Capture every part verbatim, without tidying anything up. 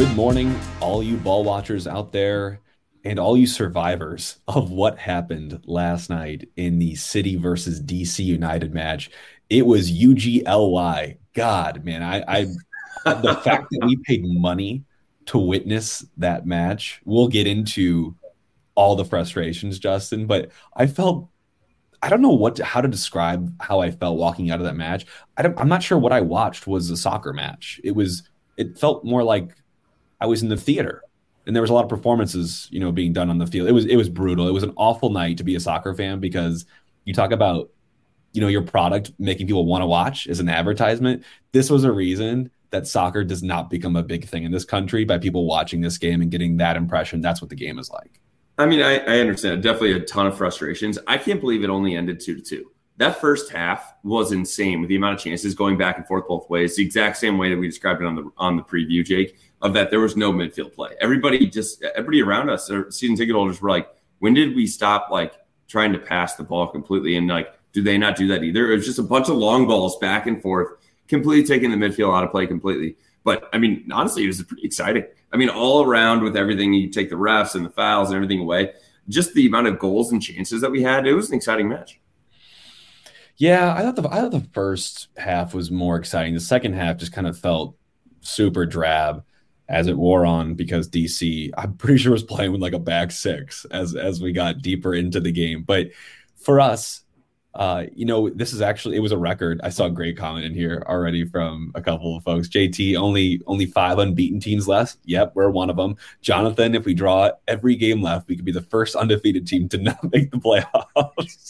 Good morning, all you ball watchers out there and all you survivors of what happened last night in the City versus D C United match. It was U G L Y. God, man, I, I the fact that we paid money to witness that match, we'll get into all the frustrations, Justin, but I felt I don't know what to, how to describe how I felt walking out of that match. I don't, I'm not sure what I watched was a soccer match. It was it felt more like I was in the theater, and there was a lot of performances, you know, being done on the field. It was it was brutal. It was an awful night to be a soccer fan because you talk about, you know, your product making people want to watch as an advertisement. This was a reason that soccer does not become a big thing in this country by people watching this game and getting that impression. That's what the game is like. I mean, I, I understand. Definitely a ton of frustrations. I can't believe it only ended two to two. That first half was insane with the amount of chances going back and forth both ways. The exact same way that we described it on the on the preview, Jake, of that there was no midfield play. Everybody just everybody around us, our season ticket holders, were like, when did we stop like trying to pass the ball completely? And like, do they not do that either? It was just a bunch of long balls back and forth, completely taking the midfield out of play completely. But I mean, honestly, it was pretty exciting. I mean, all around with everything, you take the refs and the fouls and everything away, just the amount of goals and chances that we had, it was an exciting match. Yeah, I thought the I thought the first half was more exciting. The second half just kind of felt super drab as it wore on because D C, I'm pretty sure, was playing with like a back six as as we got deeper into the game. But for us, uh, you know, this is actually, it was a record. I saw a great comment in here already from a couple of folks. J T, only only five unbeaten teams left. Yep, we're one of them. Jonathan, if we draw every game left, we could be the first undefeated team to not make the playoffs.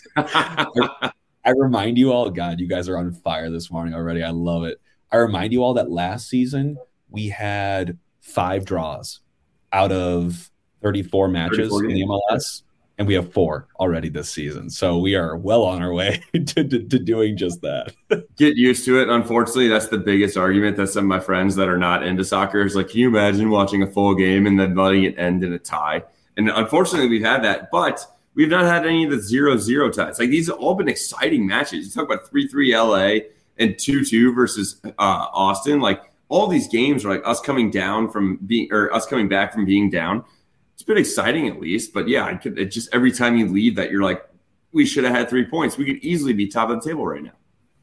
I remind you all, God, you guys are on fire this morning already. I love it. I remind you all that last season we had five draws out of thirty-four matches thirty-four in the M L S, and we have four already this season. So we are well on our way to, to, to doing just that. Get used to it. Unfortunately, that's the biggest argument that some of my friends that are not into soccer is like, can you imagine watching a full game and then letting it end in a tie? And unfortunately, we've had that, but we've not had any of the zero zero ties. Like, these have all been exciting matches. You talk about three three L A and two two versus uh, Austin. Like, all these games are like us coming down from being, or us coming back from being down. It's been exciting at least. But yeah, I could, it just every time you leave that, you're like, we should have had three points. We could easily be top of the table right now.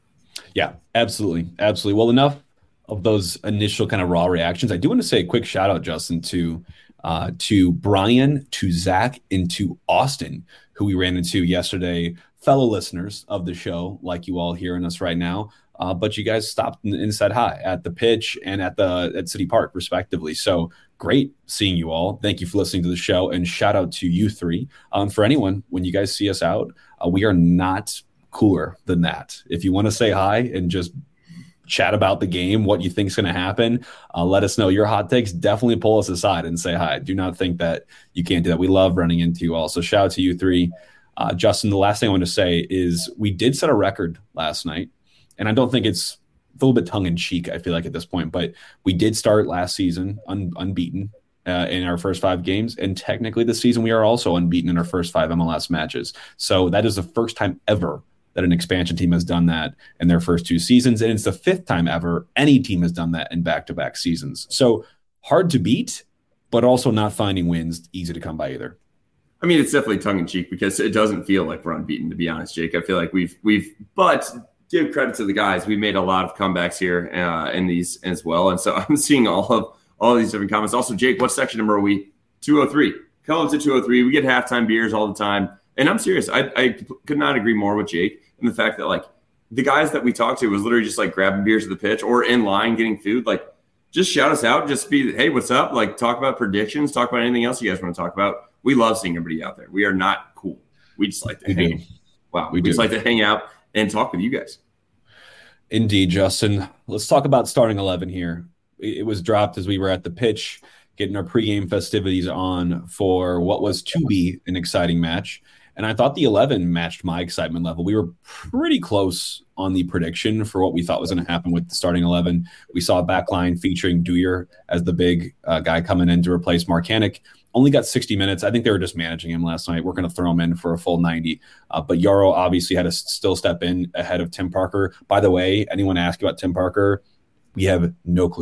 Yeah, absolutely. Absolutely. Well, enough of those initial kind of raw reactions. I do want to say a quick shout out, Justin, to Uh, to Brian, to Zach, and to Austin, who we ran into yesterday, fellow listeners of the show, like you all hearing us right now. Uh, but you guys stopped and, and said hi at the pitch and at the at City Park, respectively. So great seeing you all. Thank you for listening to the show, and shout out to you three. Um, for anyone, when you guys see us out, uh, we are not cooler than that. If you want to say hi and just chat about the game, what you think is going to happen, uh, let us know your hot takes. Definitely pull us aside and say hi. Do not think that you can't do that. We love running into you all. So shout out to you three. Uh, Justin, the last thing I want to say is we did set a record last night, and I don't think it's a little bit tongue-in-cheek, I feel like, at this point, but we did start last season un- unbeaten uh, in our first five games, and technically this season we are also unbeaten in our first five M L S matches. So that is the first time ever that an expansion team has done that in their first two seasons. And it's the fifth time ever any team has done that in back-to-back seasons. So hard to beat, but also not finding wins easy to come by either. I mean, it's definitely tongue-in-cheek because it doesn't feel like we're unbeaten, to be honest, Jake. I feel like we've, we've, but give credit to the guys. We made a lot of comebacks here uh, in these as well. And so I'm seeing all of, all of these different comments. Also, Jake, what section number are we? two oh three. Come up to two oh three. We get halftime beers all the time. And I'm serious. I, I could not agree more with Jake in the fact that, like, the guys that we talked to was literally just, like, grabbing beers at the pitch or in line getting food. Like, just shout us out. Just be, hey, what's up? Like, talk about predictions. Talk about anything else you guys want to talk about. We love seeing everybody out there. We are not cool. We just like to we hang. Do. Wow. We, we just like to hang out and talk with you guys. Indeed, Justin. Let's talk about starting eleven here. It was dropped as we were at the pitch, getting our pregame festivities on for what was to be an exciting match. And I thought the eleven matched my excitement level. We were pretty close on the prediction for what we thought was going to happen with the starting eleven. We saw a backline featuring Dewyer as the big uh, guy coming in to replace Marcanic. Only got sixty minutes. I think they were just managing him last night. We're going to throw him in for a full ninety. Uh, but Yaro obviously had to still step in ahead of Tim Parker. By the way, anyone ask about Tim Parker, we have no clue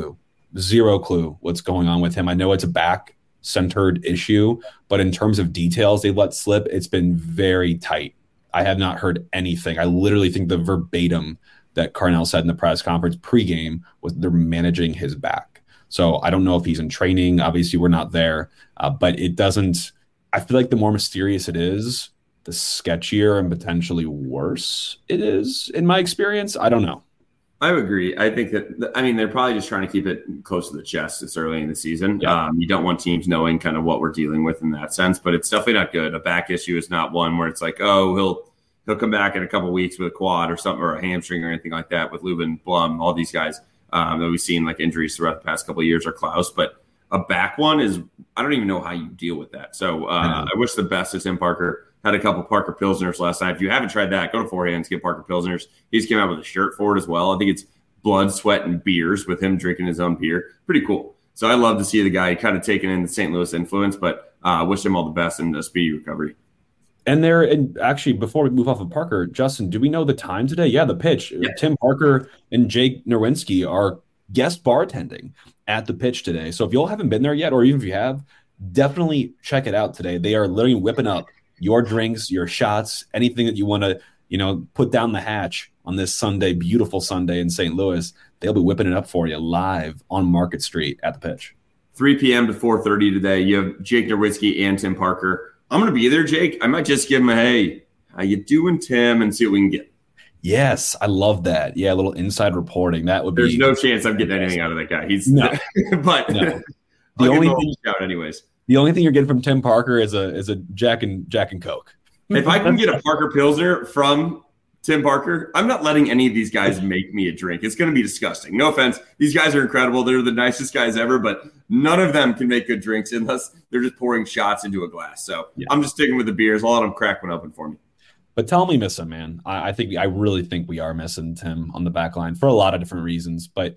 zero clue what's going on with him. I know it's a back centered issue, but in terms of details they let slip, it's been very tight. I have not heard anything. I literally think the verbatim that Carnell said in the press conference pregame was they're managing his back. So I don't know if he's in training. Obviously, we're not there, uh, but it doesn't. I feel like the more mysterious it is, the sketchier and potentially worse it is. In my experience, I don't know. I would agree. I think that, I mean, they're probably just trying to keep it close to the chest. It's early in the season. Yeah. Um, you don't want teams knowing kind of what we're dealing with in that sense, but it's definitely not good. A back issue is not one where it's like, oh, he'll he'll come back in a couple of weeks with a quad or something, or a hamstring or anything like that with Lubin, Blum, all these guys um, that we've seen like injuries throughout the past couple of years, or Klaus. But a back one is, I don't even know how you deal with that. So uh, I, I wish the best to Tim Parker. Had a couple Parker Pilsners last night. If you haven't tried that, go to Four Hands, get Parker Pilsners. He's came out with a shirt for it as well. I think it's blood, sweat, and beers with him drinking his own beer. Pretty cool. So I love to see the guy kind of taking in the Saint Louis influence, but I uh, wish him all the best in a speedy recovery. And there, and actually, before we move off of Parker, Justin, do we know the time today? Yeah, the pitch. Yeah. Tim Parker and Jake Nerwinski are guest bartending at the pitch today. So if you all haven't been there yet, or even if you have, definitely check it out today. They are literally whipping up your drinks, your shots, anything that you want to, you know, put down the hatch on this Sunday, beautiful Sunday in Saint Louis. They'll be whipping it up for you live on Market Street at the pitch. three p.m. to four thirty today. You have Jake Nerwinski and Tim Parker. I'm going to be there, Jake. I might just give him a, hey, how you doing, Tim, and see what we can get. Yes, I love that. Yeah, a little inside reporting. That would be. There's no chance I'm getting anything out of that guy. He's no, but no. The only thing, out anyways. The only thing you're getting from Tim Parker is a is a Jack and Jack and Coke. If I can get a Parker Pilsner from Tim Parker, I'm not letting any of these guys make me a drink. It's going to be disgusting. No offense. These guys are incredible. They're the nicest guys ever, but none of them can make good drinks unless they're just pouring shots into a glass. So yeah. I'm just sticking with the beers. I'll let them crack one open for me. But tell me, miss him, man. I, I think I really think we are missing Tim on the back line for a lot of different reasons. But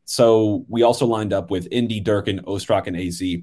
so we also lined up with Indy, Durkin, Ostrak, and A Z.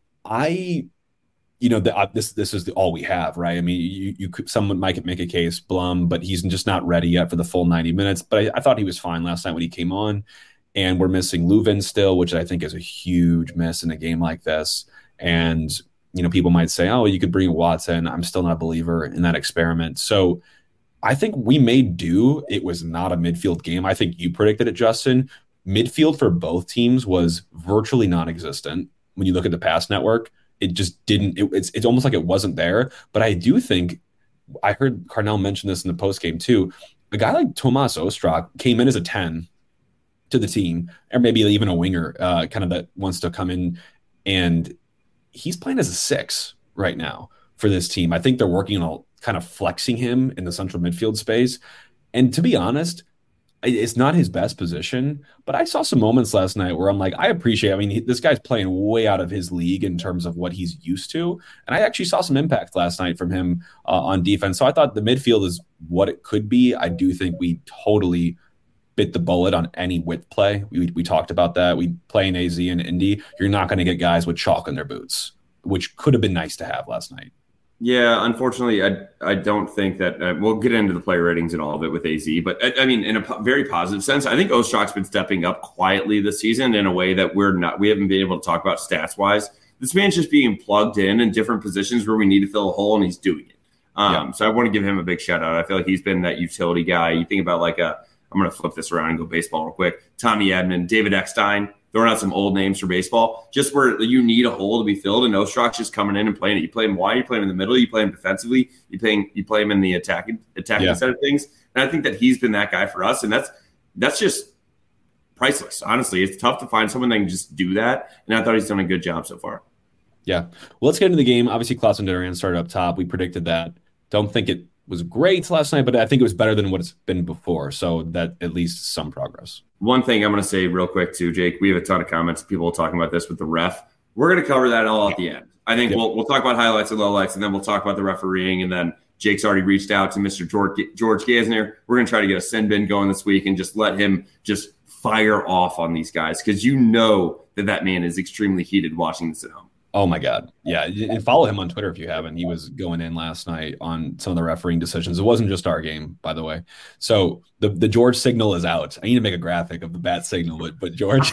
I, you know, the, uh, this this is the, all we have, right? I mean, you you could, someone might make a case, Blum, but he's just not ready yet for the full ninety minutes. But I, I thought he was fine last night when he came on. And we're missing Leuven still, which I think is a huge miss in a game like this. And, you know, people might say, oh, you could bring Watson. I'm still not a believer in that experiment. So I think we may do. It was not a midfield game. I think you predicted it, Justin. Midfield for both teams was virtually non-existent. When you look at the pass network, it just didn't. It, it's it's almost like it wasn't there. But I do think I heard Carnell mention this in the post game too. A guy like Tomas Ostrak came in as a ten to the team, or maybe even a winger, uh, kind of that wants to come in, and he's playing as a six right now for this team. I think they're working on kind of flexing him in the central midfield space. And to be honest, it's not his best position, but I saw some moments last night where I'm like, I appreciate, I mean, he, this guy's playing way out of his league in terms of what he's used to. And I actually saw some impact last night from him uh, on defense. So I thought the midfield is what it could be. I do think we totally bit the bullet on any width play. We, we talked about that. We play in A Z and Indy. You're not going to get guys with chalk in their boots, which could have been nice to have last night. Yeah, unfortunately, I I don't think that uh, we'll get into the player ratings and all of it with A Z, but I, I mean, in a po- very positive sense, I think Ostrak's been stepping up quietly this season in a way that we're not, we haven't been able to talk about stats wise. This man's just being plugged in in different positions where we need to fill a hole, and he's doing it. Um, yeah. So I want to give him a big shout out. I feel like he's been that utility guy. You think about like a, I'm going to flip this around and go baseball real quick. Tommy Edman, David Eckstein. Throwing out some old names for baseball, just where you need a hole to be filled, and Ostrak's just coming in and playing it. You play him wide, you play him in the middle, you play him defensively, you play him, you play him in the attacking attacking yeah. side of things. And I think that he's been that guy for us, and that's that's just priceless. Honestly, it's tough to find someone that can just do that, and I thought he's done a good job so far. Yeah. Well, let's get into the game. Obviously, Klaus and Durian started up top. We predicted that. Don't think it was great last night, but I think it was better than what it's been before. So that at least some progress. One thing I'm going to say real quick too, Jake, we have a ton of comments, people talking about this with the ref. We're going to cover that all at the end. I think yep. we'll we'll talk about highlights and lowlights, and then we'll talk about the refereeing. And then Jake's already reached out to Mister George, George Gasner. We're going to try to get a sin bin going this week and just let him just fire off on these guys, because you know that that man is extremely heated watching this at home. Oh my God. Yeah. And follow him on Twitter if you haven't. He was going in last night on some of the refereeing decisions. It wasn't just our game, by the way. So the, the George signal is out. I need to make a graphic of the bat signal, but, but George.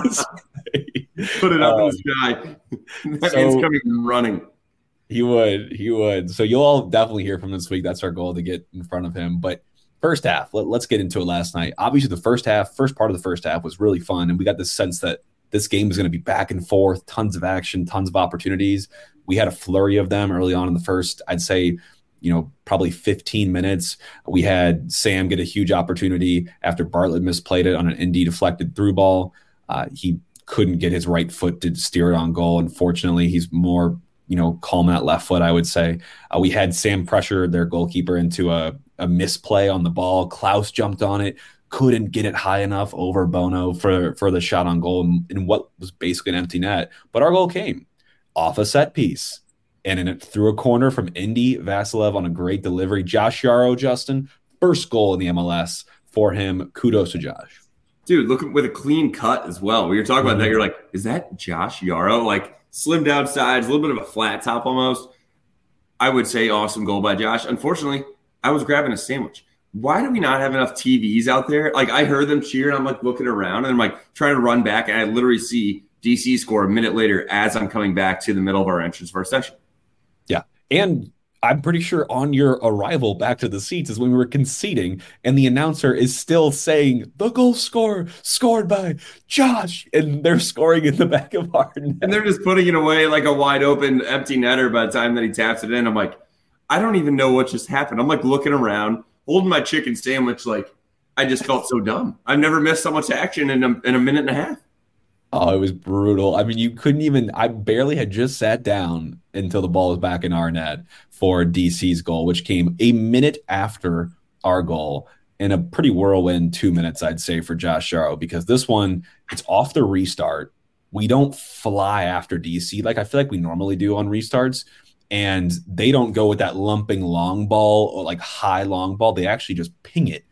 Put it up um, in the sky. That so, man's coming and running. He would. He would. So you'll all definitely hear from him this week. That's our goal, to get in front of him. But first half, let, let's get into it last night. Obviously, the first half, first part of the first half was really fun. And we got this sense that this game was going to be back and forth, tons of action, tons of opportunities. We had a flurry of them early on in the first, I'd say, you know, probably fifteen minutes. We had Sam get a huge opportunity after Bartlett misplayed it on an Indy deflected through ball. Uh, he couldn't get his right foot to steer it on goal. Unfortunately, he's more, you know, calm that left foot, I would say. Uh, we had Sam pressure their goalkeeper into a, a misplay on the ball. Klaus jumped on it, couldn't get it high enough over Bono for, for the shot on goal in, in what was basically an empty net. But our goal came off a set piece, and in it through a corner from Indy Vasilev on a great delivery. Josh Yaro, Justin, first goal in the M L S for him. Kudos to Josh. Dude, look with a clean cut as well. When you're talking about mm-hmm. that, you're like, is that Josh Yaro? Like, slimmed down sides, a little bit of a flat top almost. I would say awesome goal by Josh. Unfortunately, I was grabbing a sandwich. Why do we not have enough T Vs out there? Like, I heard them cheer, and I'm like looking around, and I'm like trying to run back, and I literally see D C score a minute later as I'm coming back to the middle of our entrance for a session. Yeah. And I'm pretty sure on your arrival back to the seats is when we were conceding, and the announcer is still saying the goal score scored by Josh, and they're scoring in the back of our net. And they're just putting it away like a wide open empty netter by the time that he taps it in. I'm like, I don't even know what just happened. I'm like looking around, holding my chicken sandwich. Like, I just felt so dumb. I've never missed so much action in a, in a minute and a half. Oh, it was brutal. I mean, you couldn't even – I barely had just sat down until the ball was back in our net for D C's goal, which came a minute after our goal, in a pretty whirlwind two minutes, I'd say, for Josh Yaro, because this one, it's off the restart. We don't fly after D C like I feel like we normally do on restarts, and they don't go with that lumping long ball or like high long ball. They actually just ping it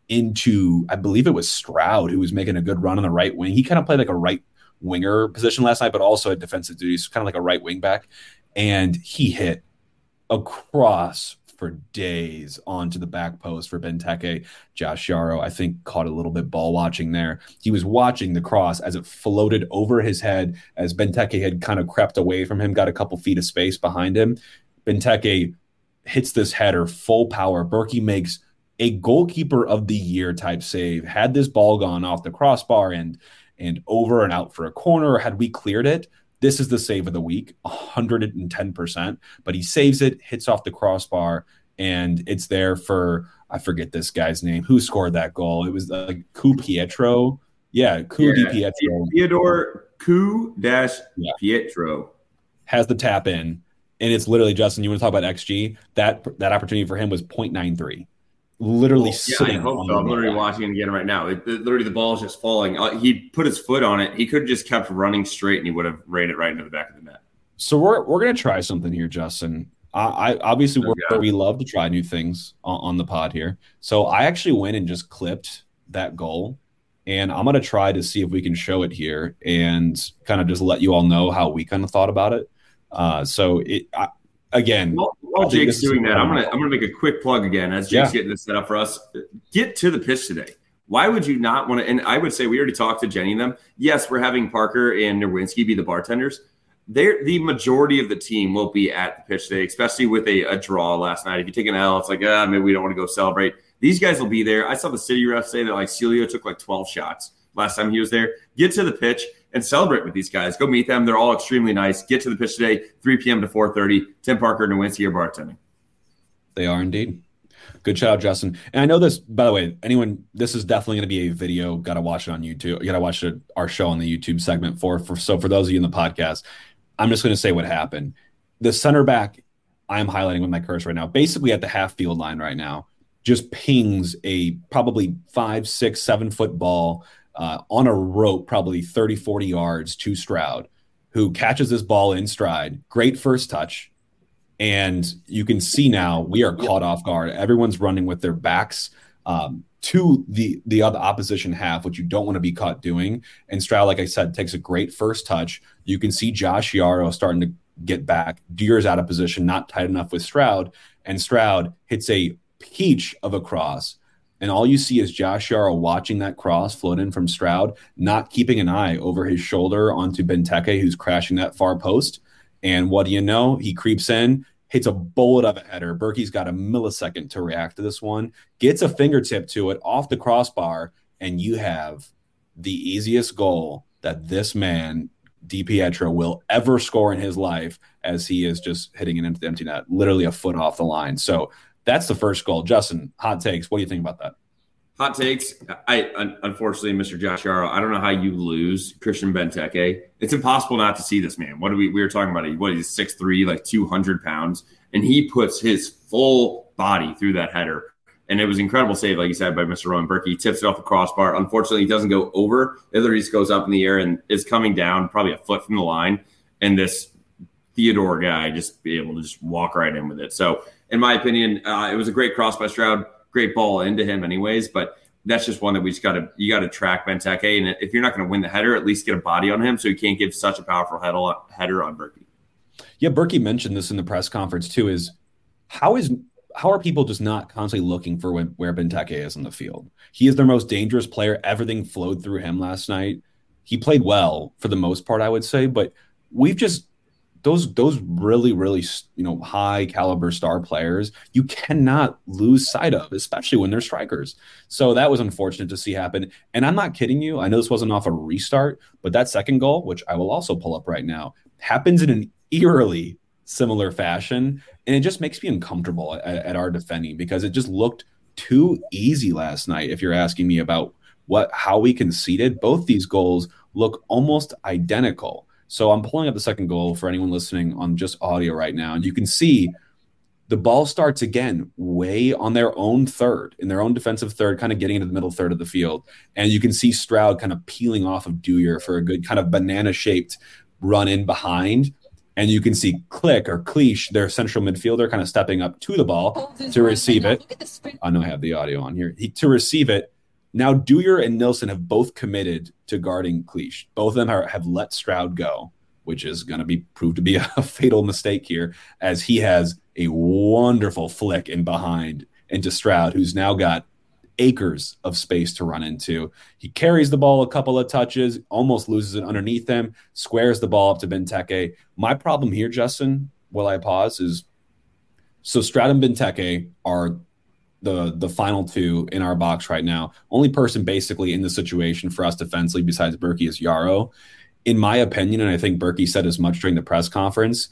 into – I believe it was Stroud who was making a good run on the right wing. He kind of played like a right – winger position last night, but also at defensive duties, kind of like a right wing back. And he hit a cross for days onto the back post for Benteke. Josh Yaro, I think, caught a little bit ball watching there. He was watching the cross as it floated over his head, as Benteke had kind of crept away from him, got a couple feet of space behind him. Benteke hits this header full power. Berkey makes a goalkeeper of the year type save. Had this ball gone off the crossbar and and over and out for a corner, had we cleared it, this is the save of the week, one hundred ten percent. But he saves it, hits off the crossbar, and it's there for, I forget this guy's name. Who scored that goal? It was like Ku Pietro. Yeah, Ku yeah, Di Pietro. Theodore Ku dash yeah. Pietro. Has the tap in, and it's literally, Justin, you want to talk about X G? That, that opportunity for him was point nine three. Literally well, yeah, sitting. I hope so. I'm literally line. watching it again right now. It, it, literally, the ball is just falling. Uh, he put his foot on it. He could have just kept running straight, and he would have ran it right into the back of the net. So we're we're gonna try something here, Justin. I, I obviously oh, we're, we love to try new things on, on the pod here. So I actually went and just clipped that goal, and I'm gonna try to see if we can show it here and kind of just let you all know how we kind of thought about it. Uh, so it I, again. Well, While Jake's doing that, I'm gonna I'm gonna make a quick plug again as Jake's yeah. getting this set up for us. Get to the pitch today. Why would you not want to? And I would say we already talked to Jenny and them. Yes, we're having Parker and Nowinski be the bartenders. They're the majority of the team will be at the pitch today, especially with a, a draw last night. If you take an L, it's like ah, maybe we don't want to go celebrate. These guys will be there. I saw the city ref say that like Celio took like twelve shots last time he was there. Get to the pitch and celebrate with these guys. Go meet them. They're all extremely nice. Get to the pitch today, three p.m. to four thirty. Tim Parker and Nowinski are bartending. They are indeed. Good shout out, Justin. And I know this, by the way, anyone, this is definitely going to be a video. Got to watch it on YouTube. You got to watch it, our show on the YouTube segment for, for, so for those of you in the podcast, I'm just going to say what happened. The center back I'm highlighting with my cursor right now, basically at the half field line right now, just pings a probably five, six, seven foot ball uh, on a rope, probably thirty, forty yards to Stroud, who catches this ball in stride. Great first touch. And you can see now we are caught off guard. Everyone's running with their backs um, to the the other opposition half, which you don't want to be caught doing. And Stroud, like I said, takes a great first touch. You can see Josh Yaro starting to get back. Deere's out of position, not tight enough with Stroud. And Stroud hits a peach of a cross. And all you see is Josh Yaro watching that cross float in from Stroud, not keeping an eye over his shoulder onto Benteke, who's crashing that far post. And what do you know? He creeps in, hits a bullet of a header. Berkey's got a millisecond to react to this one, gets a fingertip to it off the crossbar, and you have the easiest goal that this man, DiPietro, will ever score in his life, as he is just hitting it into the empty net, literally a foot off the line. So that's the first goal. Justin, hot takes. What do you think about that? Hot takes. I unfortunately, Mister Josh Yaro, I don't know how you lose Christian Benteke. It's impossible not to see this man. What do we we were talking about? What he's six three, like two hundred pounds, and he puts his full body through that header. And it was an incredible save, like you said, by Mister Rowan Berkey. He tips it off the crossbar. Unfortunately, he doesn't go over. The other piece goes up in the air and is coming down probably a foot from the line. And this Theodore guy just be able to just walk right in with it. So, in my opinion, uh, it was a great cross by Stroud. Great ball into him anyways, but that's just one that we just got to, you got to track Benteke. And if you're not going to win the header, at least get a body on him so you can't give such a powerful header on Berkey. Yeah, Berkey mentioned this in the press conference too, is how is how are people just not constantly looking for when, where Benteke is in the field? He is their most dangerous player. Everything flowed through him last night. He played well for the most part, I would say, but we've just, Those those really, really, you know, high caliber star players, you cannot lose sight of, especially when they're strikers. So that was unfortunate to see happen. And I'm not kidding you. I know this wasn't off a restart, but that second goal, which I will also pull up right now, happens in an eerily similar fashion. And it just makes me uncomfortable at, at our defending because it just looked too easy last night. If you're asking me about what how we conceded, both these goals look almost identical. So I'm pulling up the second goal for anyone listening on just audio right now. And you can see the ball starts again way on their own third, in their own defensive third, kind of getting into the middle third of the field. And you can see Stroud kind of peeling off of Dewyer for a good kind of banana-shaped run in behind. And you can see Click or Cleach, their central midfielder, kind of stepping up to the ball to receive it. I know I have the audio on here. He, to receive it. Now, Dewyer and Nilsson have both committed to guarding Cleach. Both of them are, have let Stroud go, which is going to be proved to be a fatal mistake here, as he has a wonderful flick in behind into Stroud, who's now got acres of space to run into. He carries the ball a couple of touches, almost loses it underneath him, squares the ball up to Benteke. My problem here, Justin, while I pause, is so Stroud and Benteke are the the final two in our box right now. Only person basically in the situation for us defensively besides Berkey is Yaro. In my opinion, and I think Berkey said as much during the press conference,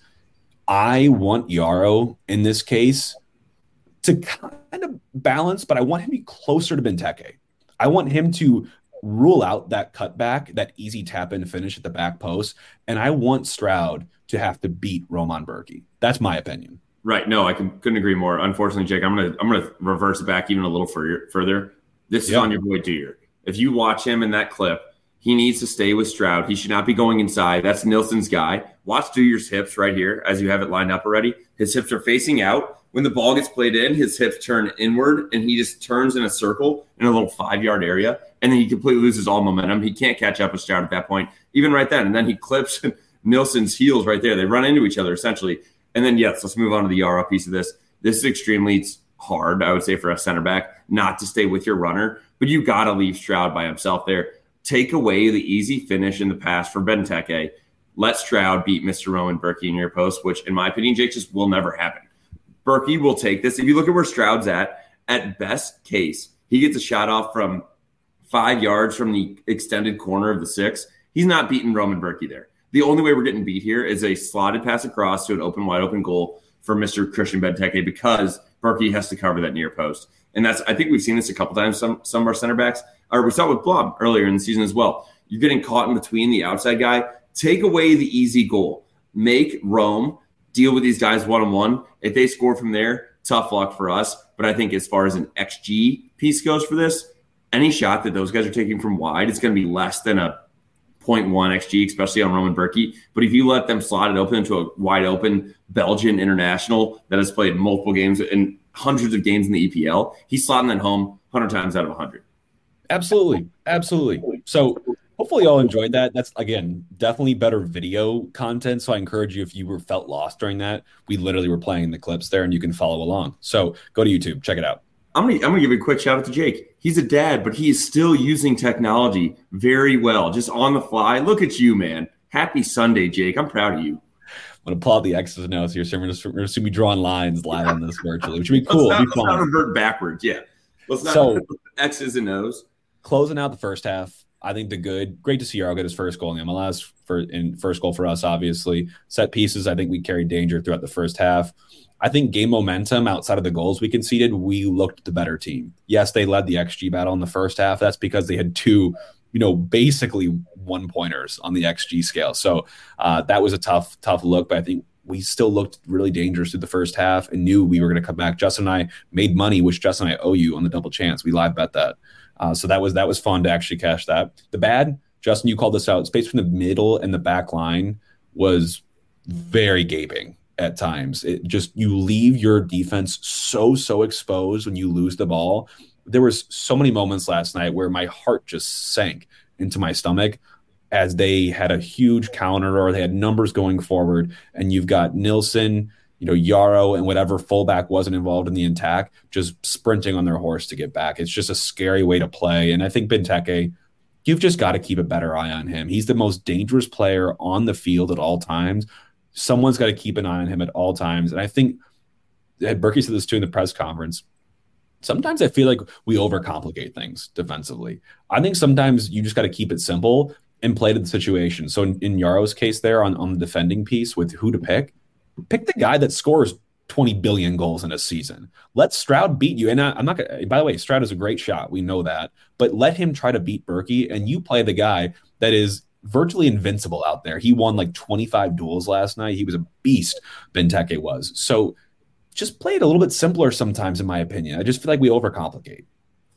I want Yaro in this case to kind of balance, but I want him to be closer to Benteke. I want him to rule out that cutback, that easy tap-in finish at the back post, and I want Stroud to have to beat Roman Berkey. That's my opinion. Right. No, I can, couldn't agree more. Unfortunately, Jake, I'm gonna I'm gonna reverse it back even a little further. Further, this is yeah. on your boy Dewyer. If you watch him in that clip, he needs to stay with Stroud. He should not be going inside. That's Nilsson's guy. Watch Dewyer's hips right here as you have it lined up already. His hips are facing out. When the ball gets played in, his hips turn inward, and he just turns in a circle in a little five-yard area, and then he completely loses all momentum. He can't catch up with Stroud at that point, even right then. And then he clips Nilsson's heels right there. They run into each other essentially. And then, yes, let's move on to the Yaro piece of this. This is extremely hard, I would say, for a center back not to stay with your runner, but you got to leave Stroud by himself there. Take away the easy finish in the pass for Benteke. Let Stroud beat Mister Rowan Berkey in your post, which, in my opinion, Jake, just will never happen. Berkey will take this. If you look at where Stroud's at, at best case, he gets a shot off from five yards from the extended corner of the six. He's not beating Roman Berkey there. The only way we're getting beat here is a slotted pass across to an open, wide open goal for Mister Christian Benteke because Berkey has to cover that near post. And that's, I think we've seen this a couple times, some, some of our center backs, or we saw it with Blom earlier in the season as well. You're getting caught in between the outside guy. Take away the easy goal. Make Rome deal with these guys one-on-one. If they score from there, tough luck for us. But I think as far as an X G piece goes for this, any shot that those guys are taking from wide, it's going to be less than a zero point one X G, especially on Roman Berkey. But if you let them slot it open into a wide open Belgian international that has played multiple games in hundreds of games in the E P L. He's slotting that home one hundred times out of one hundred. Absolutely. Absolutely. So hopefully y'all enjoyed that. That's, again, definitely better video content. So I encourage you, if you were felt lost during that, we literally were playing the clips there and you can follow along. So go to YouTube, check it out. I'm gonna I'm gonna give a quick shout out to Jake. He's a dad, but he is still using technology very well, just on the fly. Look at you, man. Happy Sunday, Jake. I'm proud of you. I'm going to pull out the X's and O's here. So we're going to be drawing lines live on this virtually, which would be cool. Let's not, be fun. Let's not revert backwards. Yeah. Let's not so, X's and O's. Closing out the first half, I think the good, great to see Yaro get his first goal in the M L S, for in first goal for us, obviously. Set pieces, I think we carried danger throughout the first half. I think game momentum, outside of the goals we conceded, we looked the better team. Yes, they led the X G battle in the first half. That's because they had two, you know, basically one-pointers on the X G scale. So uh, that was a tough, tough look, but I think we still looked really dangerous through the first half and knew we were going to come back. Justin and I made money, which Justin and I owe you on the double chance. We live bet that. Uh, so that was that was fun to actually cash that. The bad, Justin, you called this out. Space between the middle and the back line was very gaping at times. It just, you leave your defense so, so exposed when you lose the ball. There was so many moments last night where my heart just sank into my stomach as they had a huge counter or they had numbers going forward, and you've got Nilsson, you know, Yaro, and whatever fullback wasn't involved in the attack, just sprinting on their horse to get back. It's just a scary way to play. And I think Benteke, you've just got to keep a better eye on him. He's the most dangerous player on the field at all times. Someone's got to keep an eye on him at all times. And I think Berkey said this too in the press conference. Sometimes I feel like we overcomplicate things defensively. I think sometimes you just got to keep it simple and play to the situation. So in, in Yaro's case there on, on the defending piece with who to pick, pick the guy that scores twenty billion goals in a season. Let Stroud beat you. And I, I'm not going to, by the way, Stroud is a great shot. We know that. But let him try to beat Berkey, and you play the guy that is virtually invincible out there. He won like twenty-five duels last night. He was a beast, Benteke was. So just play it a little bit simpler sometimes, in my opinion. I just feel like we overcomplicate.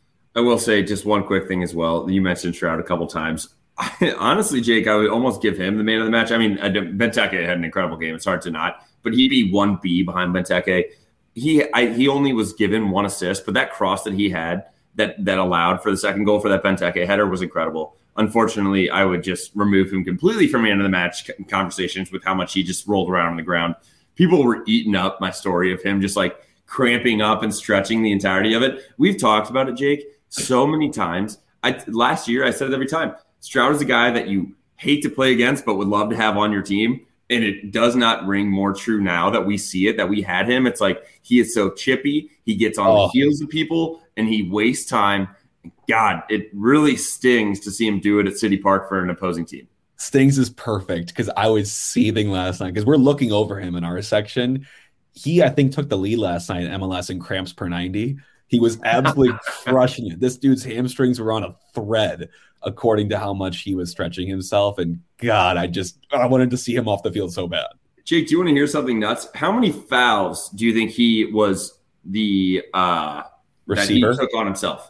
I will say just one quick thing as well. You mentioned Stroud a couple times. I, honestly, Jake, I would almost give him the man of the match. I mean, Benteke had an incredible game. It's hard to not. But he'd be one B behind Benteke. He I, he only was given one assist, but that cross that he had that that allowed for the second goal for that Benteke header was incredible. Unfortunately, I would just remove him completely from man of the match conversations with how much he just rolled around on the ground. People were eating up my story of him just like cramping up and stretching the entirety of it. We've talked about it, Jake, so many times. I last year I said it every time. Stroud is a guy that you hate to play against but would love to have on your team. And it does not ring more true now that we see it, that we had him. It's like he is so chippy. He gets on oh. the heels of people, and he wastes time. God, it really stings to see him do it at City Park for an opposing team. Stings is perfect because I was seething last night because we're looking over him in our section. He, I think, took the lead last night in M L S in cramps per ninety. He was absolutely crushing it. This dude's hamstrings were on a thread, according to how much he was stretching himself. And God, I just I wanted to see him off the field so bad. Jake, do you want to hear something nuts? How many fouls do you think he was the uh, receiver that he took on himself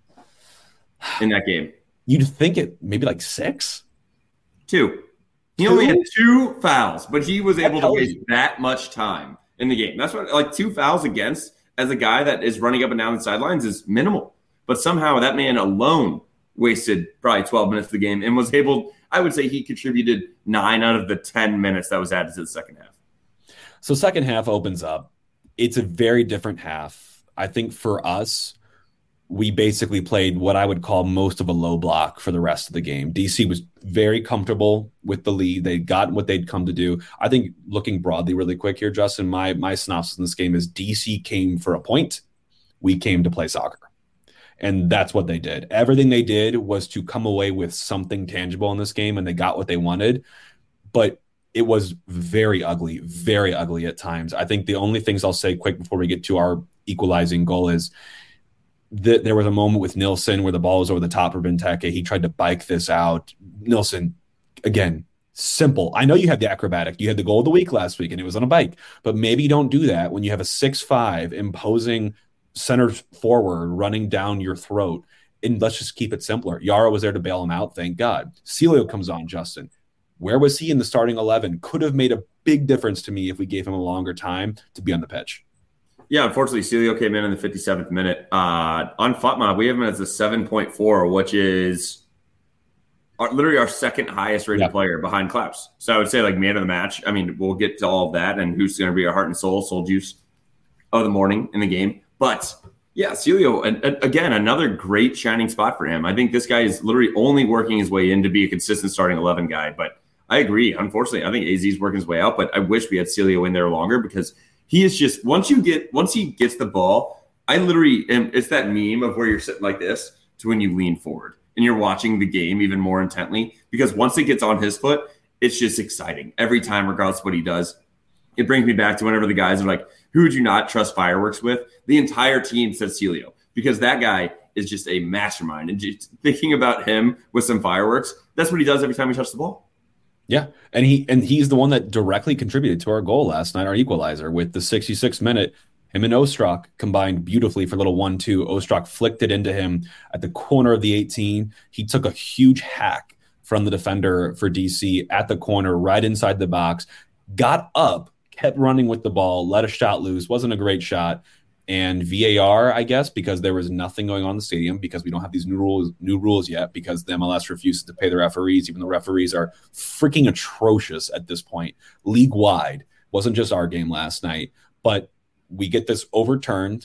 in that game? You'd think it maybe like six, two. He two? only had two fouls, but he was able to waste you. that much time in the game. That's what like two fouls against as a guy that is running up and down the sidelines is minimal. But somehow that man alone wasted probably twelve minutes of the game and was able, I would say he contributed nine out of the ten minutes that was added to the second half. So second half opens up. It's a very different half. I think for us, we basically played what I would call most of a low block for the rest of the game. D C was very comfortable with the lead. They'd gotten what they'd come to do. I think looking broadly really quick here, Justin, my, my synopsis in this game is D C came for a point. We came to play soccer. And that's what they did. Everything they did was to come away with something tangible in this game, and they got what they wanted. But it was very ugly, very ugly at times. I think the only things I'll say quick before we get to our equalizing goal is that there was a moment with Nilsson where the ball was over the top of Benteke. He tried to bike this out. Nilsson, again, simple. I know you have the acrobatic. You had the goal of the week last week, and it was on a bike. But maybe you don't do that when you have a six five imposing center forward running down your throat. And let's just keep it simpler. Yaro was there to bail him out, thank God. Celio comes on, Justin. Where was he in the starting eleven? Could have made a big difference to me if we gave him a longer time to be on the pitch. Yeah, unfortunately, Celio came in in the fifty-seventh minute. Uh, on FUTMob, we have him as a seven point four, which is our, literally our second highest rated Yeah. player behind Klaus. So I would say like man of the match. I mean, we'll get to all of that and who's going to be our heart and soul, soul juice of the morning in the game. But yeah, Celio, and, and again, another great shining spot for him. I think this guy is literally only working his way in to be a consistent starting eleven guy. But I agree. Unfortunately, I think A Z is working his way out, but I wish we had Celio in there longer because he is just once you get once he gets the ball, I literally am. It's that meme of where you're sitting like this to when you lean forward and you're watching the game even more intently because once it gets on his foot, it's just exciting every time, regardless of what he does. It brings me back to whenever the guys are like, who would you not trust fireworks with? The entire team says Celio because that guy is just a mastermind. And just thinking about him with some fireworks, that's what he does every time he touches the ball. Yeah, and he and he's the one that directly contributed to our goal last night, our equalizer, with the sixty-sixth minute. Him and Ostrak combined beautifully for a little one two. Ostrak flicked it into him at the corner of the eighteen. He took a huge hack from the defender for D C at the corner, right inside the box, got up, kept running with the ball, let a shot loose. Wasn't a great shot. And V A R, I guess, because there was nothing going on in the stadium, because we don't have these new rules new rules yet, because the M L S refuses to pay the referees, even though referees are freaking atrocious at this point, league-wide. Wasn't just our game last night. But we get this overturned,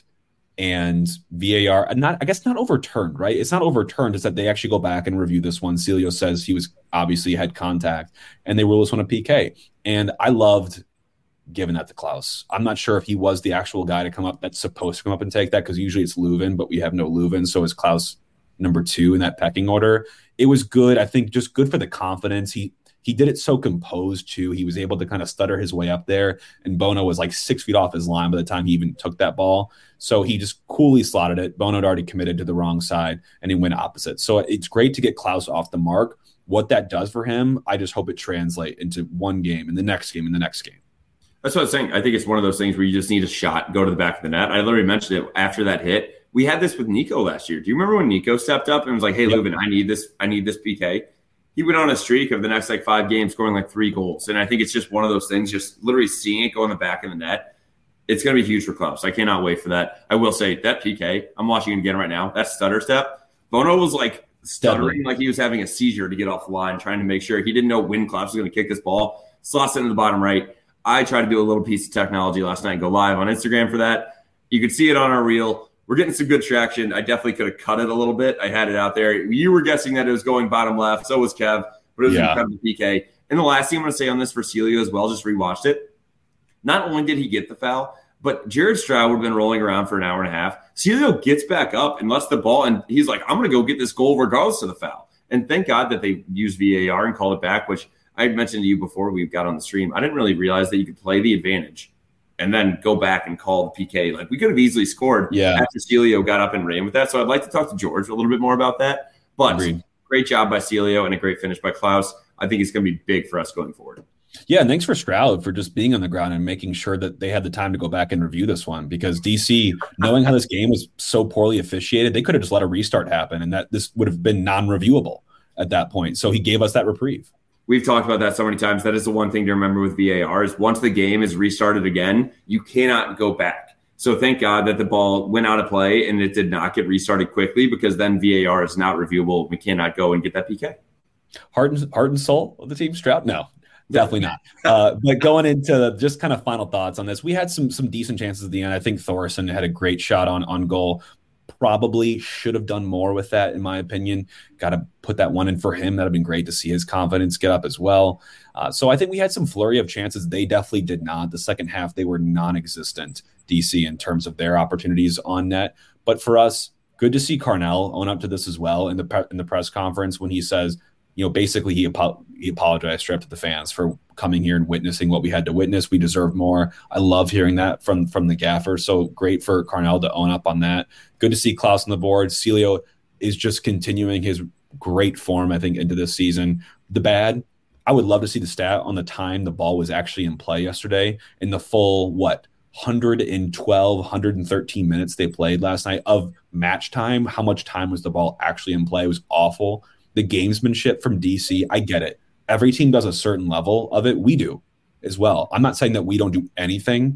and V A R, not I guess not overturned, right? It's not overturned. It's that they actually go back and review this one. Celio says he was obviously had contact, and they rule this one a P K. And I loved giving that to Klaus. I'm not sure if he was the actual guy to come up that's supposed to come up and take that, because usually it's Leuven, but we have no Leuven. So is Klaus number two in that pecking order. It was good. I think just good for the confidence. He he did it so composed too. He was able to kind of stutter his way up there, and Bono was like six feet off his line by the time he even took that ball. So he just coolly slotted it. Bono had already committed to the wrong side, and he went opposite. So it's great to get Klaus off the mark. What that does for him, I just hope it translates into one game and the next game and the next game. That's what I was saying. I think it's one of those things where you just need a shot, go to the back of the net. I literally mentioned it after that hit. We had this with Nico last year. Do you remember when Nico stepped up and was like, hey, yep. Leuven, I need this. I need this P K. He went on a streak of the next like five games scoring like three goals. And I think it's just one of those things, just literally seeing it go in the back of the net. It's going to be huge for Klaus. I cannot wait for that. I will say that P K, I'm watching it again right now. That stutter step, Bono was like stuttering like he was having a seizure to get off the line, trying to make sure he didn't know when Klaus was going to kick this ball. Slots it into the bottom right. I tried to do a little piece of technology last night and go live on Instagram for that. You could see it on our reel. We're getting some good traction. I definitely could have cut it a little bit. I had it out there. You were guessing that it was going bottom left. So was Kev, but it was yeah. incredible P K. And the last thing I'm going to say on this for Celio as well, just rewatched it. Not only did he get the foul, but Jared Stroud would have been rolling around for an hour and a half. Celio gets back up and lets the ball, and he's like, I'm going to go get this goal regardless of the foul. And thank God that they used V A R and called it back, which I mentioned to you before we got on the stream. I didn't really realize that you could play the advantage and then go back and call the P K. Like, we could have easily scored yeah. after Celio got up and ran with that. So I'd like to talk to George a little bit more about that. But Agreed. Great job by Celio and a great finish by Klaus. I think it's going to be big for us going forward. Yeah, and thanks for Stroud for just being on the ground and making sure that they had the time to go back and review this one, because D C, knowing how this game was so poorly officiated, they could have just let a restart happen, and that this would have been non-reviewable at that point. So he gave us that reprieve. We've talked about that so many times. That is the one thing to remember with V A R is once the game is restarted again, you cannot go back. So thank God that the ball went out of play and it did not get restarted quickly, because then V A R is not reviewable. We cannot go and get that P K. Heart and, heart and soul of the team, Stroud? No. Definitely not. Uh, but going into just kind of final thoughts on this, we had some some decent chances at the end. I think Thorson had a great shot on on goal. Probably should have done more with that, in my opinion. Got to put that one in for him. That would have been great to see his confidence get up as well. Uh, so I think we had some flurry of chances. They definitely did not. The second half, they were non-existent, D C, in terms of their opportunities on net. But for us, good to see Carnell own up to this as well in the pre- in the press conference when he says, you know, basically he, apo- he apologized straight up to the fans for coming here and witnessing what we had to witness. We deserve more. I love hearing that from, from the gaffer. So great for Carnell to own up on that. Good to see Klaus on the board. Celio is just continuing his great form, I think, into this season. The bad, I would love to see the stat on the time the ball was actually in play yesterday in the full, what, one hundred twelve, one hundred thirteen minutes they played last night of match time. How much time was the ball actually in play? It was awful. The gamesmanship from D C, I get it. Every team does a certain level of it. We do as well. I'm not saying that we don't do anything,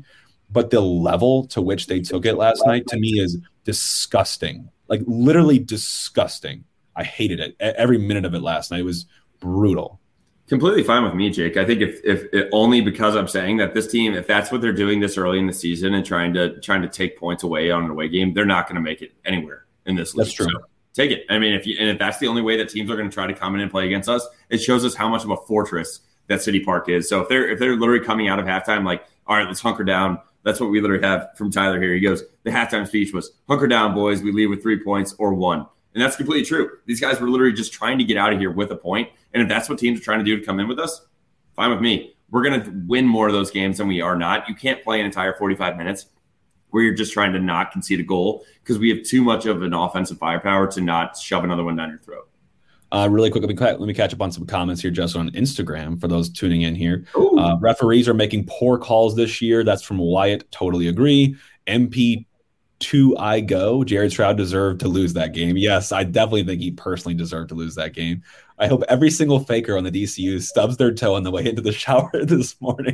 but the level to which they took it last night to me is disgusting. Like literally disgusting. I hated it. Every minute of it last night. It was brutal. Completely fine with me, Jake. I think if if it, only because I'm saying that this team, if that's what they're doing this early in the season and trying to trying to take points away on an away game, they're not going to make it anywhere in this league. That's true. So take it. I mean, if you and if that's the only way that teams are going to try to come in and play against us, it shows us how much of a fortress that City Park is. So if they're if they're literally coming out of halftime like, all right, let's hunker down. That's what we literally have from Tyler here. He goes, the halftime speech was, hunker down, boys. We leave with three points or one. And that's completely true. These guys were literally just trying to get out of here with a point. And if that's what teams are trying to do to come in with us, fine with me. We're going to win more of those games than we are not. You can't play an entire forty-five minutes where you're just trying to not concede a goal because we have too much of an offensive firepower to not shove another one down your throat. Uh, really quick, let me, let me catch up on some comments here just on Instagram for those tuning in here. Uh, referees are making poor calls this year. That's from Wyatt. Totally agree. M P two I go. Jared Stroud deserved to lose that game. Yes, I definitely think he personally deserved to lose that game. I hope every single faker on the D C U stubs their toe on the way into the shower this morning.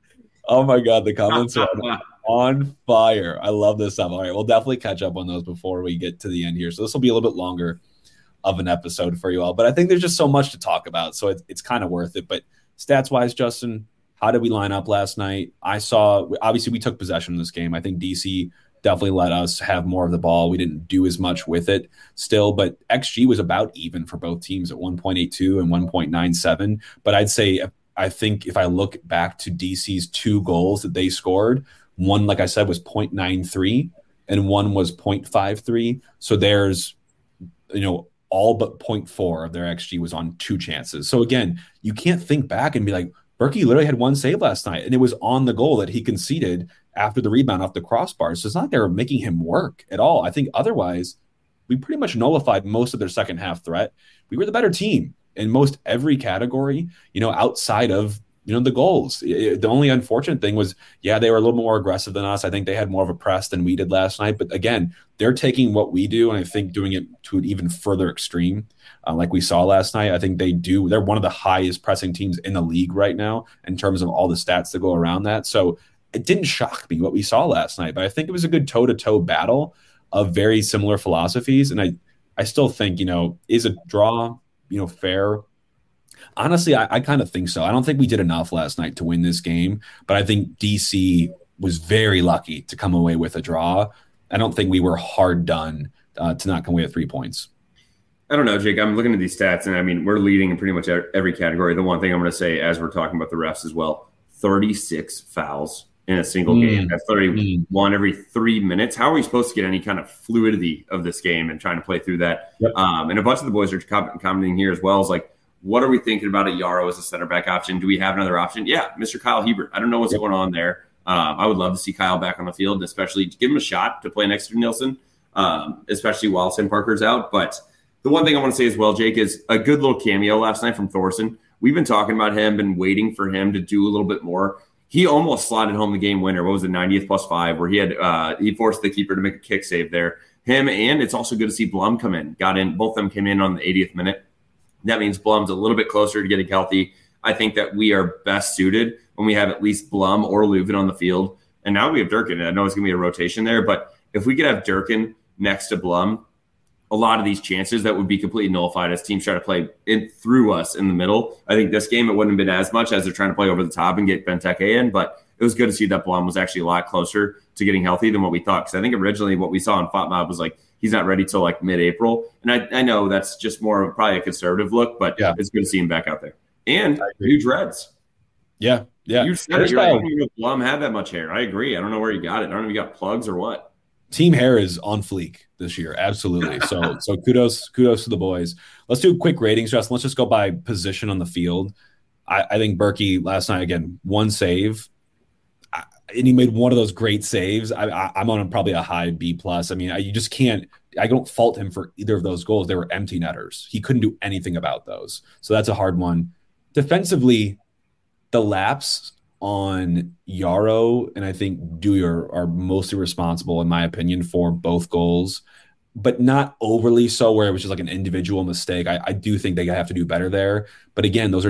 Oh my God, the comments are on fire. I love this stuff. All right, we'll definitely catch up on those before we get to the end here. So this will be a little bit longer of an episode for you all, but I think there's just so much to talk about, so it's, it's kind of worth it. But stats wise, Justin, how did we line up last night? I saw, obviously we took possession in this game. I think D C definitely let us have more of the ball. We didn't do as much with it still, but X G was about even for both teams at one point eight two and one point nine seven. But I'd say, I think if I look back to D C's two goals that they scored, one, like I said, was point nine three and one was point five three. So there's, you know, all but point four of their X G was on two chances. So again, you can't think back and be like, Berkey literally had one save last night, and it was on the goal that he conceded after the rebound off the crossbar. So it's not like they were making him work at all. I think otherwise, we pretty much nullified most of their second half threat. We were the better team in most every category, you know, outside of, you know, the goals. It, the only unfortunate thing was, yeah, they were a little more aggressive than us. I think they had more of a press than we did last night. But again, they're taking what we do, and I think doing it to an even further extreme, uh, like we saw last night. I think they do. They're one of the highest pressing teams in the league right now in terms of all the stats that go around that. So it didn't shock me what we saw last night, but I think it was a good toe-to-toe battle of very similar philosophies. And I, I still think, you know, is a draw, you know, fair? Honestly, I, I kind of think so. I don't think we did enough last night to win this game, but I think D C was very lucky to come away with a draw. I don't think we were hard done uh, to not come away with three points. I don't know, Jake. I'm looking at these stats, and I mean, we're leading in pretty much every category. The one thing I'm going to say as we're talking about the refs as well, thirty-six fouls in a single mm. game. That's thirty-one mm. every three minutes. How are we supposed to get any kind of fluidity of this game and trying to play through that? Yep. Um, and a bunch of the boys are commenting here as well. Is like, what are we thinking about a Yaro as a center back option? Do we have another option? Yeah, Mister Kyle Hebert. I don't know what's yep. going on there. Um, I would love to see Kyle back on the field, especially give him a shot to play next to Nielsen, um, especially while Tim Parker's out. But the one thing I want to say as well, Jake, is a good little cameo last night from Thorson. We've been talking about him, been waiting for him to do a little bit more. He almost slotted home the game winner. What was it, ninetieth plus five, where he had uh, he forced the keeper to make a kick save there. Him, and it's also good to see Blum come in. Got in. Both of them came in on the eightieth minute. That means Blum's a little bit closer to getting healthy. I think that we are best suited when we have at least Blum or Leuven on the field. And now we have Durkin. I know it's going to be a rotation there, but if we could have Durkin next to Blum, a lot of these chances that would be completely nullified as teams try to play in through us in the middle. I think this game, it wouldn't have been as much as they're trying to play over the top and get Benteke in, but it was good to see that Blum was actually a lot closer to getting healthy than what we thought. Because I think originally what we saw in FotMob was like, he's not ready till like mid-April. And I, I know that's just more of probably a conservative look, but yeah, it's good to see him back out there. And new dreads. Yeah, yeah. You said it, you're like, Blum had that much hair. I agree. I don't know where you got it. I don't know if you got plugs or what. Team hair is on fleek this year, absolutely. So, so kudos, kudos to the boys. Let's do quick ratings, Justin. Let's just go by position on the field. I, I think Berkey last night again, one save, I, and he made one of those great saves. I, I, I'm on probably a high B plus. I mean, I, you just can't. I don't fault him for either of those goals. They were empty netters. He couldn't do anything about those. So that's a hard one. Defensively, the laps on Yaro and I think Dewey are, are mostly responsible, in my opinion, for both goals, but not overly so where it was just like an individual mistake. I, I do think they have to do better there. But again, those are just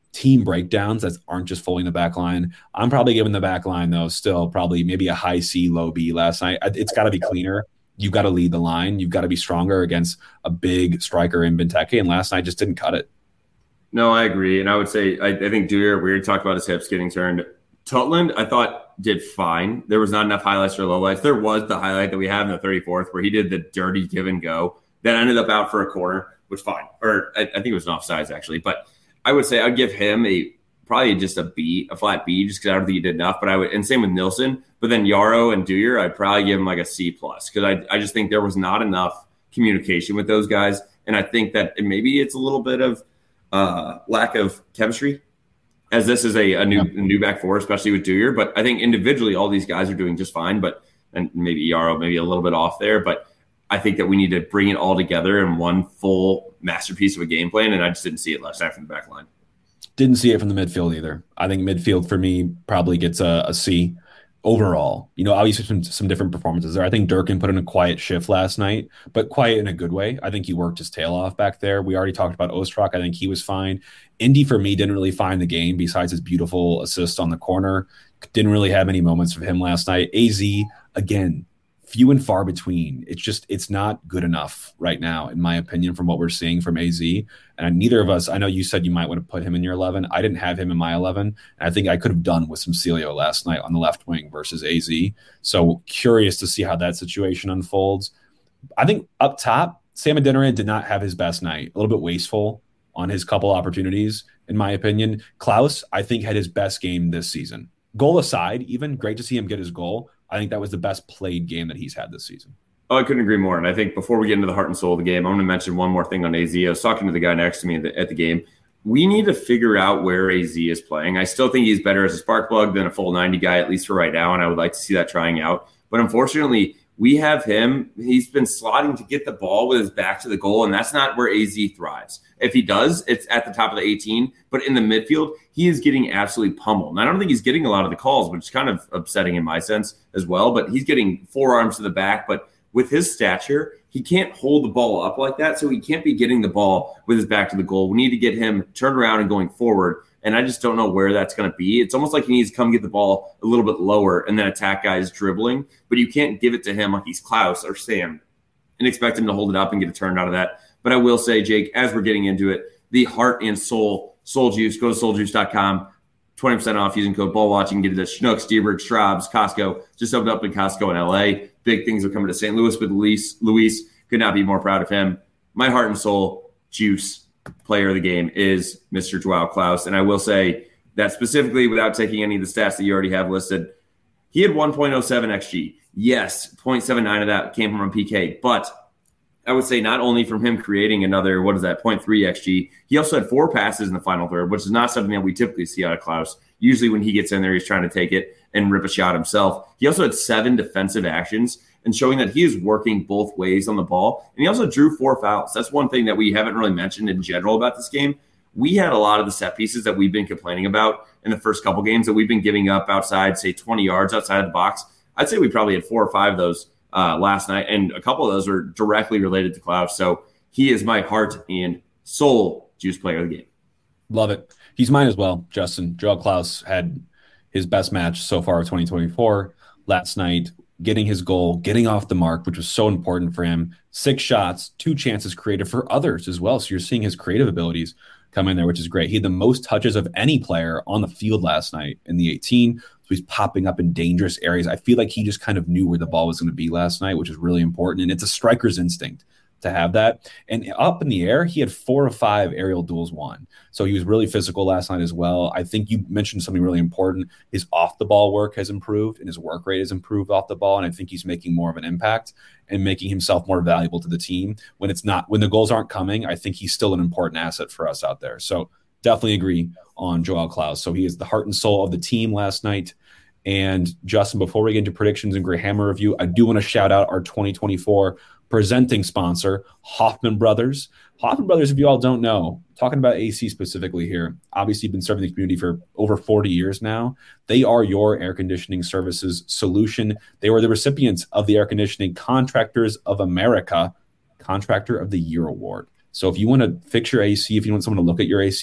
team breakdowns that aren't just folding the back line. I'm probably giving the back line, though, still probably maybe a high C, low B last night. It's got to be cleaner. You've got to lead the line. You've got to be stronger against a big striker in Benteke, and last night just didn't cut it. No, I agree. And I would say, I, I think Dewar, we already talked about his hips getting turned. Tutland, I thought, did fine. There was not enough highlights or lowlights. There was the highlight that we have in the thirty-fourth where he did the dirty give and go that ended up out for a corner, which fine. Or I, I think it was an offsides, actually. But I would say I'd give him a probably just a B, a flat B, just because I don't think he did enough. But I would, and same with Nilsson. But then Yaro and Dewar, I'd probably give him like a C plus because I, I just think there was not enough communication with those guys. And I think that maybe it's a little bit of uh, lack of chemistry, as this is a, a new a new back four, especially with Dewar. But I think individually, all these guys are doing just fine. But and maybe Yaro maybe a little bit off there. But I think that we need to bring it all together in one full masterpiece of a game plan. And I just didn't see it last night from the back line. Didn't see it from the midfield either. I think midfield for me probably gets a, a C overall. You know, obviously some, some different performances there. I think Durkin put in a quiet shift last night, but quiet in a good way. I think he worked his tail off back there. We already talked about Ostrak. I think he was fine. Indy, for me, didn't really find the game besides his beautiful assist on the corner. Didn't really have any moments for him last night. A Z, again, few and far between. It's just, it's not good enough right now, in my opinion, from what we're seeing from A Z. And neither of us, I know you said you might want to put him in your eleven. I didn't have him in my eleven. And I think I could have done with some Celio last night on the left wing versus A Z. So curious to see how that situation unfolds. I think up top, Sam Adeniran did not have his best night. A little bit wasteful on his couple opportunities, in my opinion. Klaus, I think, had his best game this season. Goal aside, even great to see him get his goal. I think that was the best played game that he's had this season. Oh, I couldn't agree more. And I think before we get into the heart and soul of the game, I'm going to mention one more thing on A Z. I was talking to the guy next to me at the, at the game. We need to figure out where A Z is playing. I still think he's better as a spark plug than a full ninety guy, at least for right now, and I would like to see that trying out. But unfortunately, we have him. He's been slotting to get the ball with his back to the goal, and that's not where A Z thrives. If he does, it's at the top of the eighteen. But in the midfield, he is getting absolutely pummeled. And I don't think he's getting a lot of the calls, which is kind of upsetting in my sense as well. But he's getting forearms to the back. But with his stature, he can't hold the ball up like that, so he can't be getting the ball with his back to the goal. We need to get him turned around and going forward, and I just don't know where that's going to be. It's almost like he needs to come get the ball a little bit lower and then attack guys dribbling, but you can't give it to him like he's Klaus or Sam and expect him to hold it up and get a turn out of that. But I will say, Jake, as we're getting into it, the heart and soul, Soul Juice, go to soul juice dot com, twenty percent off using code BALLWATCH. You can get it at Schnucks, Dierberg, Straub's, Costco. Just opened up in Costco in L A. Big things are coming to Saint Louis with Luis. Luis, could not be more proud of him. My heart and soul, Juice, player of the game is Mister Joao Klaus. And I will say that specifically, without taking any of the stats that you already have listed, he had one point oh seven X G. Yes, zero point seven nine of that came from a P K. But I would say not only from him creating another, what is that, zero point three X G, he also had four passes in the final third, which is not something that we typically see out of Klaus. Usually when he gets in there, he's trying to take it and rip a shot himself. He also had seven defensive actions and showing that he is working both ways on the ball. And he also drew four fouls. That's one thing that we haven't really mentioned in general about this game. We had a lot of the set pieces that we've been complaining about in the first couple games that we've been giving up outside, say twenty yards outside of the box. I'd say we probably had four or five of those uh, last night, and a couple of those are directly related to Klaus. So he is my heart and soul Juice player of the game. Love it. He's mine as well, Justin. Joao Klaus had his best match so far of twenty twenty-four last night, getting his goal, getting off the mark, which was so important for him. Six shots, two chances created for others as well. So you're seeing his creative abilities come in there, which is great. He had the most touches of any player on the field last night in the eighteen. So he's popping up in dangerous areas. I feel like he just kind of knew where the ball was going to be last night, which is really important. And it's a striker's instinct to have that. And up in the air, he had four or five aerial duels won. So he was really physical last night as well. I think you mentioned something really important. His off-the-ball work has improved and his work rate has improved off the ball. And I think he's making more of an impact and making himself more valuable to the team. When it's not, when the goals aren't coming, I think he's still an important asset for us out there. So definitely agree on Joao Klaus. So he is the heart and soul of the team last night. And Justin, before we get into predictions and Grey Hammer review, I do want to shout out our twenty twenty-four presenting sponsor, Hoffman Brothers. Hoffman Brothers, if you all don't know, talking about A C specifically here, obviously been serving the community for over forty years now. They are your air conditioning services solution. They were the recipients of the Air Conditioning Contractors of America Contractor of the Year Award. So if you want to fix your A C, if you want someone to look at your A C,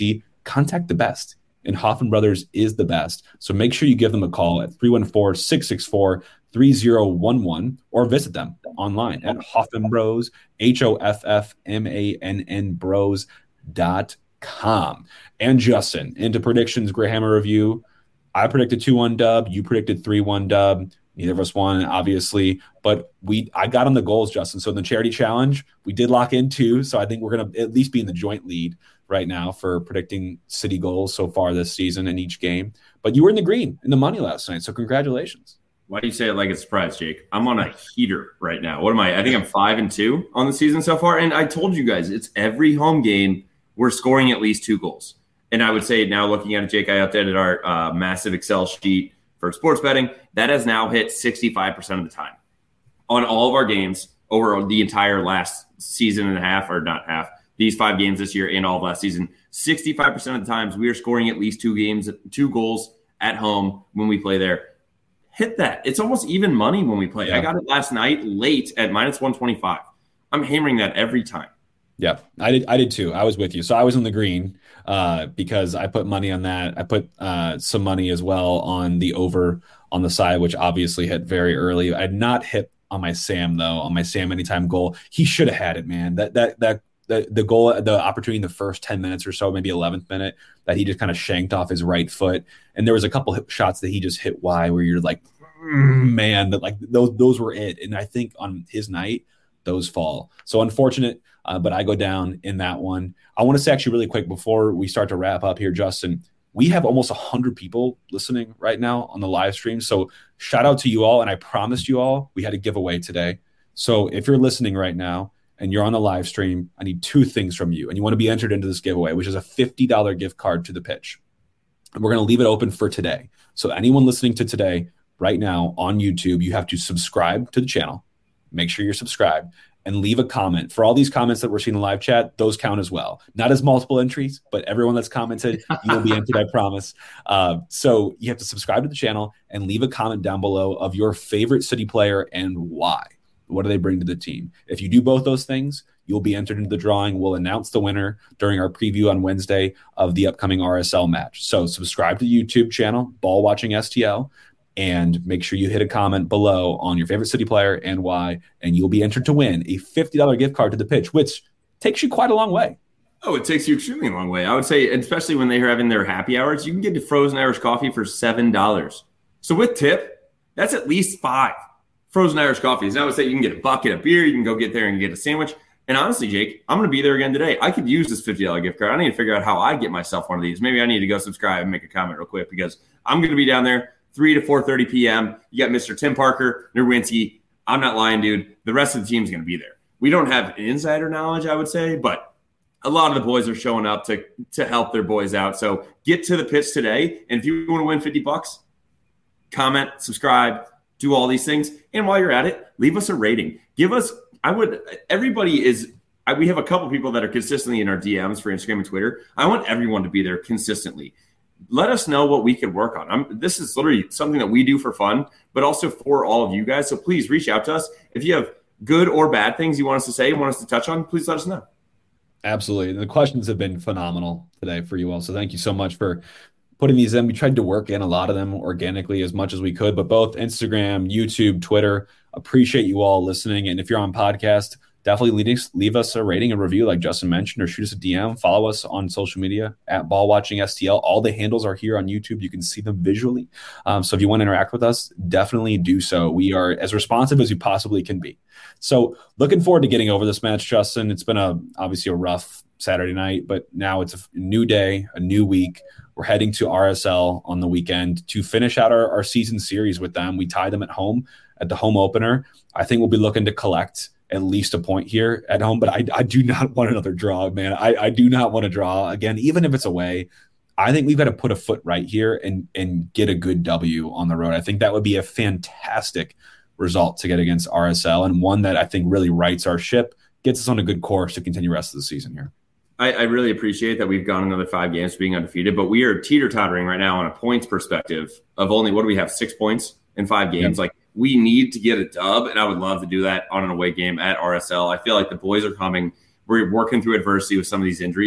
contact the best. And Hoffman Brothers is the best. So make sure you give them a call at three one four, six six four, three zero one one or visit them online at Hoffman Bros, H O F F M A N N Bros dot com. And Justin, into predictions, Greyhammer review. I predicted two one dub. You predicted three one dub. Neither of us won, obviously, but we I got on the goals, Justin. So in the charity challenge, we did lock in two. So I think we're going to at least be in the joint lead right now for predicting City goals so far this season in each game. But you were in the green in the money last night, so congratulations. Why do you say it like a surprise, Jake? I'm on a heater right now. What am I? I think I'm five and two on the season so far. And I told you guys, it's every home game we're scoring at least two goals. And I would say now looking at it, Jake, I updated our uh, massive Excel sheet for sports betting. That has now hit sixty-five percent of the time on all of our games over the entire last season and a half, or not half, these five games this year and all of last season. sixty-five percent of the times we are scoring at least two games, two goals at home when we play there. Hit that. It's almost even money when we play. Yeah. I got it last night late at minus one twenty-five. I'm hammering that every time. Yeah, I did. I did too. I was with you. So I was in the green uh, because I put money on that. I put uh, some money as well on the over on the side, which obviously hit very early. I had not hit on my Sam though. On my Sam anytime goal, he should have had it, man. That that that the the goal, the opportunity in the first ten minutes or so, maybe eleventh minute, that he just kind of shanked off his right foot. And there was a couple shots that he just hit wide where you're like, mm, man, that like those those were it. And I think on his night, those fall. So unfortunate. Uh, but I go down in that one. I want to say actually really quick before we start to wrap up here, Justin, we have almost one hundred people listening right now on the live stream. So shout out to you all. And I promised you all we had a giveaway today. So if you're listening right now and you're on the live stream, I need two things from you. And you want to be entered into this giveaway, which is a fifty dollars gift card to the pitch. And we're going to leave it open for today. So anyone listening to today right now on YouTube, you have to subscribe to the channel. Make sure you're subscribed. And leave a comment. For all these comments that we're seeing in the live chat, those count as well. Not as multiple entries, but everyone that's commented, you'll be entered, I promise. Uh, so you have to subscribe to the channel and leave a comment down below of your favorite City player and why. What do they bring to the team? If you do both those things, you'll be entered into the drawing. We'll announce the winner during our preview on Wednesday of the upcoming R S L match. So subscribe to the YouTube channel, Ball Watching S T L. And make sure you hit a comment below on your favorite City player and why, and you'll be entered to win a fifty dollars gift card to the pitch, which takes you quite a long way. Oh, it takes you extremely long way. I would say, especially when they're having their happy hours, you can get the frozen Irish coffee for seven dollars. So with tip, that's at least five frozen Irish coffees. And I would say you can get a bucket of beer, you can go get there and get a sandwich. And honestly, Jake, I'm going to be there again today. I could use this fifty dollars gift card. I need to figure out how I get myself one of these. Maybe I need to go subscribe and make a comment real quick because I'm going to be down there three to four thirty p.m. You got Mister Tim Parker, Nerwinski. I'm not lying, dude. The rest of the team's going to be there. We don't have insider knowledge, I would say, but a lot of the boys are showing up to, to help their boys out. So get to the pitch today. And if you want to win fifty bucks, comment, subscribe, do all these things. And while you're at it, leave us a rating. Give us, I would, everybody is, I, we have a couple people that are consistently in our D Ms for Instagram and Twitter. I want everyone to be there consistently. Let us know what we could work on. I'm, this is literally something that we do for fun, but also for all of you guys. So please reach out to us. If you have good or bad things you want us to say, want us to touch on, please let us know. Absolutely. The questions have been phenomenal today for you all. So thank you so much for putting these in. We tried to work in a lot of them organically as much as we could, but both Instagram, YouTube, Twitter, appreciate you all listening. And if you're on podcast, definitely leave, leave us a rating and review like Justin mentioned, or shoot us a D M. Follow us on social media at Ball Watching S T L. All the handles are here on YouTube. You can see them visually. Um, so if you want to interact with us, definitely do so. We are as responsive as you possibly can be. So looking forward to getting over this match, Justin. It's been a obviously a rough Saturday night, but now it's a new day, a new week. We're heading to R S L on the weekend to finish out our, our season series with them. We tie them at home at the home opener. I think we'll be looking to collect at least a point here at home, but I, I do not want another draw, man. I, I do not want to draw again, even if it's away. I think we've got to put a foot right here and and get a good W on the road. I think that would be a fantastic result to get against R S L, and one that I think really rights our ship, gets us on a good course to continue the rest of the season here. I, I really appreciate that we've gone another five games being undefeated, but we are teeter-tottering right now on a points perspective of only, what do we have, six points in five games? Yep. Like, we need to get a dub, and I would love to do that on an away game at R S L. I feel like the boys are coming. We're working through adversity with some of these injuries.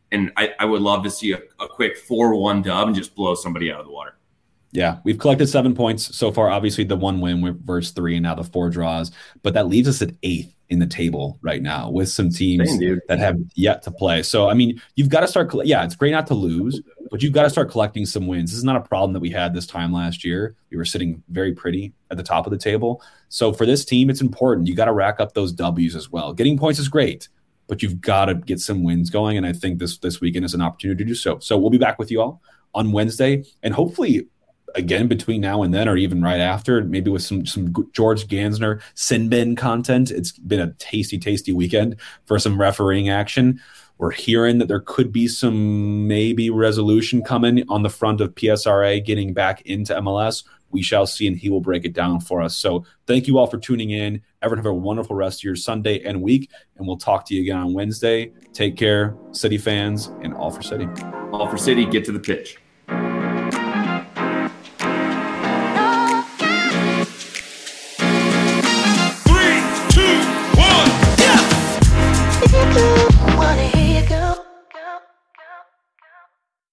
And I, I would love to see a, a quick four one dub and just blow somebody out of the water. Yeah, we've collected seven points so far. Obviously, the one win versus three, and now the four draws. But that leaves us at eighth in the table right now with some teams Same, that have yet to play. So, I mean, you've got to start. Yeah, it's great not to lose, but you've got to start collecting some wins. This is not a problem that we had this time last year. We were sitting very pretty at the top of the table. So for this team, it's important. You got to rack up those W's as well. Getting points is great, but you've got to get some wins going. And I think this this weekend is an opportunity to do so. So we'll be back with you all on Wednesday, and hopefully again between now and then, or even right after, maybe with some some George Gansner sin bin content. It's been a tasty, tasty weekend for some refereeing action. We're hearing that there could be some maybe resolution coming on the front of P S R A getting back into M L S. We shall see, and he will break it down for us. So thank you all for tuning in. Everyone have a wonderful rest of your Sunday and week, and we'll talk to you again on Wednesday. Take care, City fans, and all for City. All for City, get to the pitch.